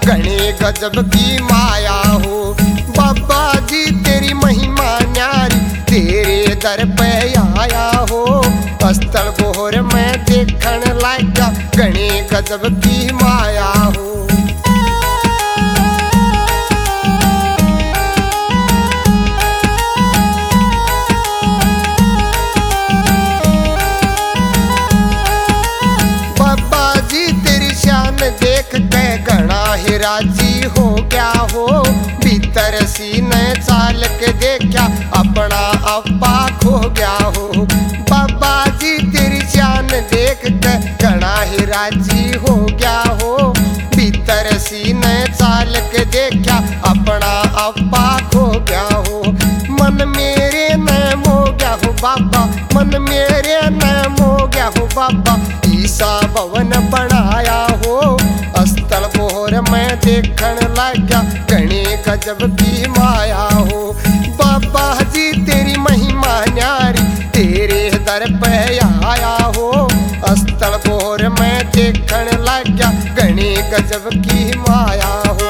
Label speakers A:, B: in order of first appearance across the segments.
A: घने गजब की माया हो। बाबा जी तेरी महिमा न्यारी, तेरे दर पे आया हो। अस्तर बोहर में देखण लागा, घने गजब की माया हो। बाबा जी तेरी शान देख के घना ही राजी हो गया हो। भीतर सीने चाल के देखा, अपना अब्बा खो गया हो। बाबा जी तेरी शान देख के घना ही राजी हो गया हो। भीतर सीने चाल के देखा, अपना अब्बा खो गया हो। मन मेरे नाम हो गया हो बाबा, मन मेरे नाम हो गया हो बाबा। ईसा भवन बनाया हो, अस्तर बोहर में देखण लग्या, घने गजब की माया हो। बाबा जी तेरी महिमा न्यारी, तेरे दर पे आया हो। अस्तर बोहर में देखण लग्या, घने गजब की माया हो।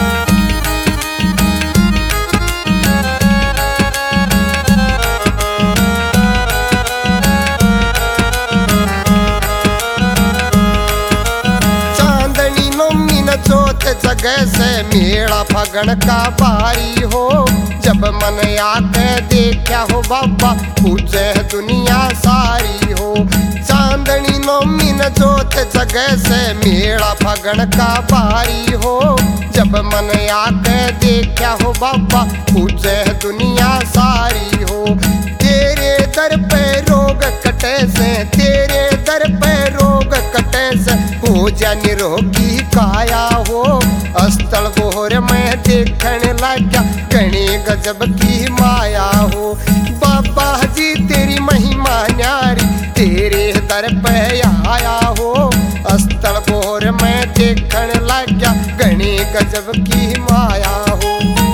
A: चौथ जगह से मेला फगण का बारी हो। जब मन आके देखा हो बाबा, पूजे दुनिया सारी हो। चांदनी नौमी न चौथ जगह से मेला फगण का बारी हो। जब मन आके देखा हो बाबा, पूजे दुनिया सारी हो। तेरे दर पे रोग कटे से, तेरे दर पे रोग कटे से, हो जा निरोगी काया हो। अस्तर बोहर में देखण लग्या, घने गजब की माया हो। बाबा जी तेरी महिमा न्यारी, तेरे दर पे आया हो। अस्तर बोहर में देखण लग्या, घने गजब की माया हो।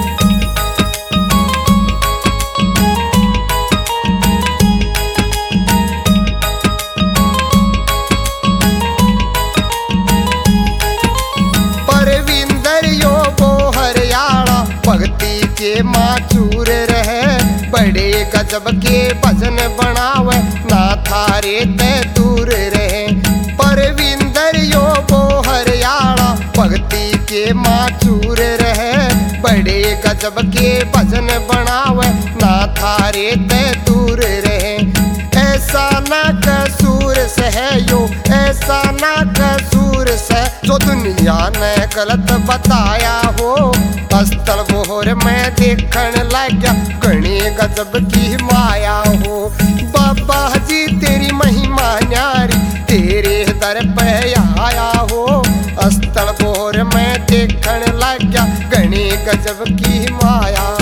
A: भक्ति के माचूर रहे, बड़े गजब के भजन बनावे, ना थारे ते दूर रहे। परविंदर यो बोहरियाड़ा, भक्ति के माचूर रहे, बड़े गजब के भजन बनावे, ना थारे ते दूर रहे। ऐसा ना कसूर से है यो, ऐसा ना कसूर से, जो दुनिया ने गलत बताया हो। अस्तर बोहर में देखण लग्या, घने गजब की माया हो। बाबा जी तेरी महिमा न्यारी, तेरे दर पे आया हो। अस्तर बोहर में देखण लग्या, घने गजब की माया।